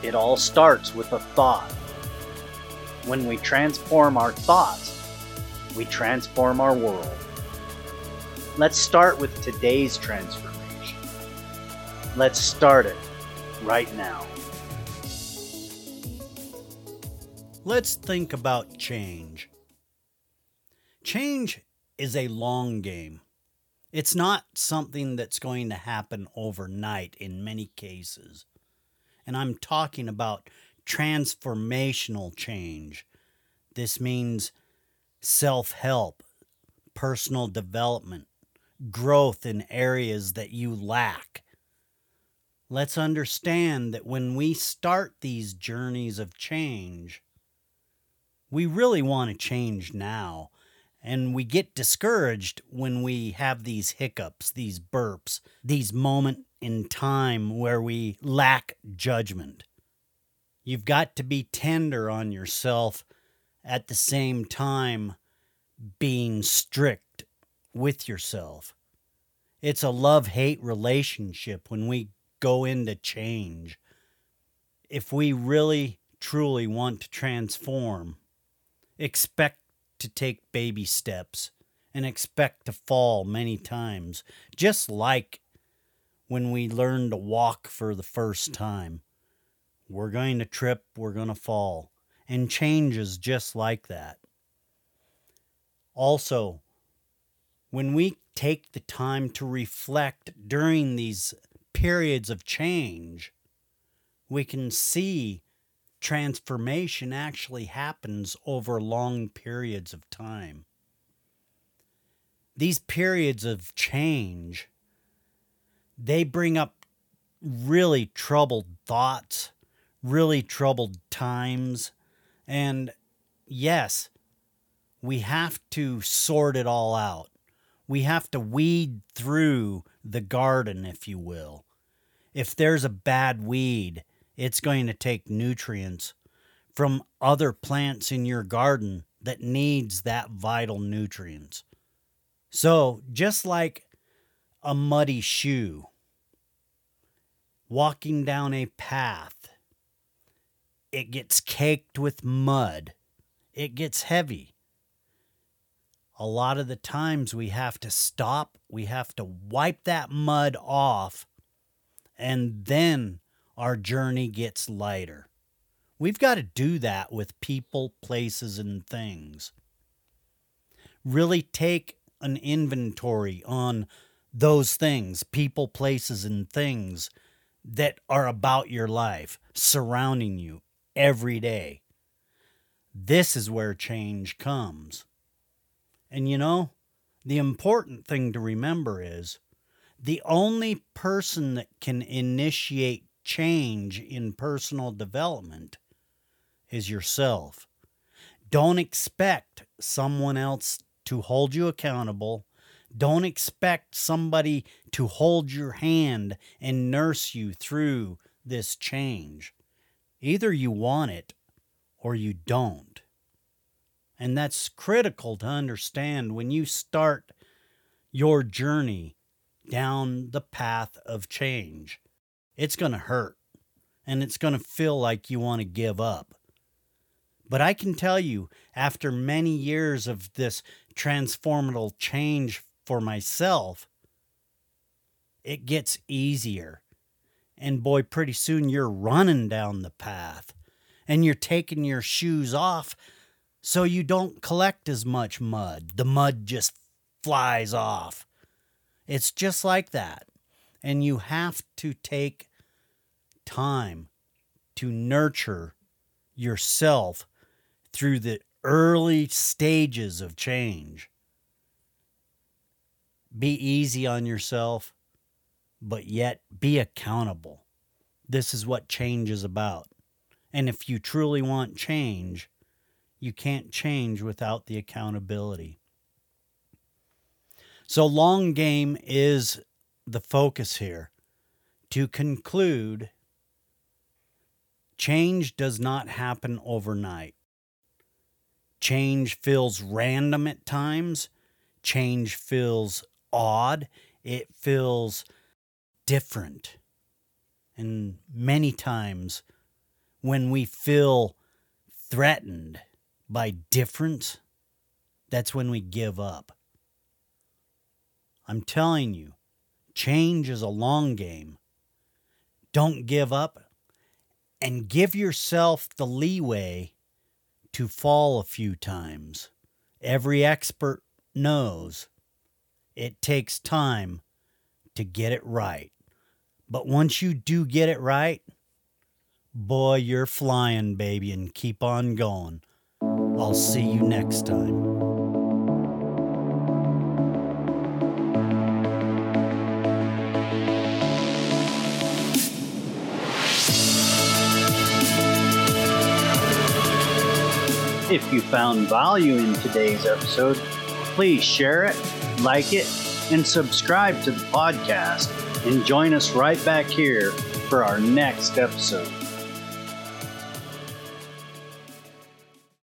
It all starts with a thought. When we transform our thoughts, we transform our world. Let's start with today's transformation. Let's start it right now. Let's think about change. Change is a long game. It's not something that's going to happen overnight in many cases. And I'm talking about transformational change. This means self-help, personal development, growth in areas that you lack. Let's understand that when we start these journeys of change, we really want to change now. And we get discouraged when we have these hiccups, these burps, these moments in time where we lack judgment. You've got to be tender on yourself at the same time being strict with yourself. It's a love-hate relationship when we go into change. If we really, truly want to transform, expect to take baby steps and expect to fall many times, just like when we learn to walk for the first time. We're going to trip, we're going to fall, and change is just like that. Also, when we take the time to reflect during these periods of change, we can see transformation actually happens over long periods of time. These periods of change, they bring up really troubled thoughts, really troubled times, and yes, we have to sort it all out. We have to weed through the garden, if you will. If there's a bad weed, it's going to take nutrients from other plants in your garden that needs that vital nutrients. So, just like a muddy shoe, walking down a path, it gets caked with mud. It gets heavy. A lot of the times we have to stop, we have to wipe that mud off, and then our journey gets lighter. We've got to do that with people, places, and things. Really take an inventory on those things, people, places, and things that are about your life, surrounding you every day. This is where change comes. And you know, the important thing to remember is the only person that can initiate change in personal development is yourself. Don't expect someone else to hold you accountable. Don't expect somebody to hold your hand and nurse you through this change. Either you want it or you don't. And that's critical to understand when you start your journey down the path of change. It's going to hurt, and it's going to feel like you want to give up. But I can tell you, after many years of this transformative change for myself, it gets easier. And boy, pretty soon you're running down the path, and you're taking your shoes off so you don't collect as much mud. The mud just flies off. It's just like that. And you have to take time to nurture yourself through the early stages of change. Be easy on yourself, but yet be accountable. This is what change is about. And if you truly want change, you can't change without the accountability. So long game is the focus here. To conclude, change does not happen overnight. Change feels random at times. Change feels odd. It feels different. And many times when we feel threatened by difference, that's when we give up. I'm telling you, change is a long game. Don't give up, and give yourself the leeway to fall a few times. Every expert knows it takes time to get it right. But once you do get it right, boy, you're flying, baby, and keep on going. I'll see you next time. If you found value in today's episode, please share it, like it, and subscribe to the podcast, and join us right back here for our next episode.